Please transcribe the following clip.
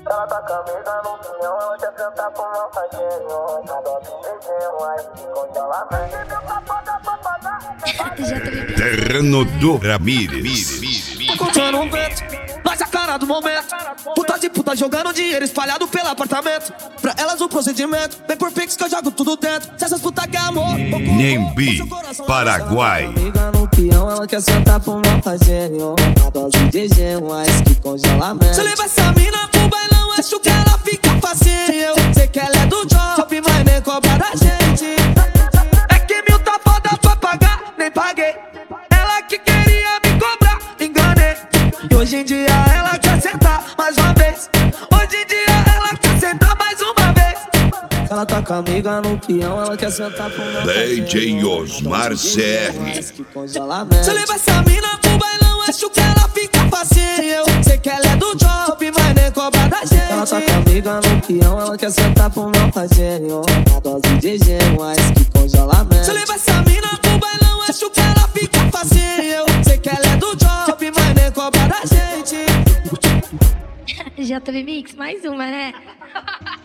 Ela tá camisa no pinhão, ela quer sentar com meu padrinho. Na dose de gelo, aí congelamento. Terreno do Ramírez. Tá contando um vento, mas a cara do momento. Puta de puta jogando dinheiro espalhado pelo apartamento. Pra elas o procedimento, vem por pix que eu jogo tudo dentro. Se essas putas quer amor, Nembi, Paraguai. Amiga no peão, ela quer sentar pro meu parceiro. Na dose de gelo, mais que congelamento. Se eu levar essa mina pro bailão, acho que ela fica facinho. Eu sei que ela é do job, mas nem cobra da gente. É que mil tá foda pra pagar, nem paguei. Ela que queria me cobrar, enganei. E hoje em dia ela quer sentar mais uma vez. Hoje em dia ela quer sentar mais uma vez. Ela tá com a amiga no peão, ela quer sentar pro meu DJ Osmar CR. Se eu levar essa mina pro bailão, acho que ela fica facinho. Eu sei que ela é do job, mas nem cobra da gente. Ela tá com a amiga no peão, ela quer sentar pro meu parceiro. Na dose de gelo, mais que congelamento. Se eu levar essa mina pro bailão, acho que ela fica facinho. Eu sei que ela é do job, mas nem cobra da gente. JB Mix, mais uma, né?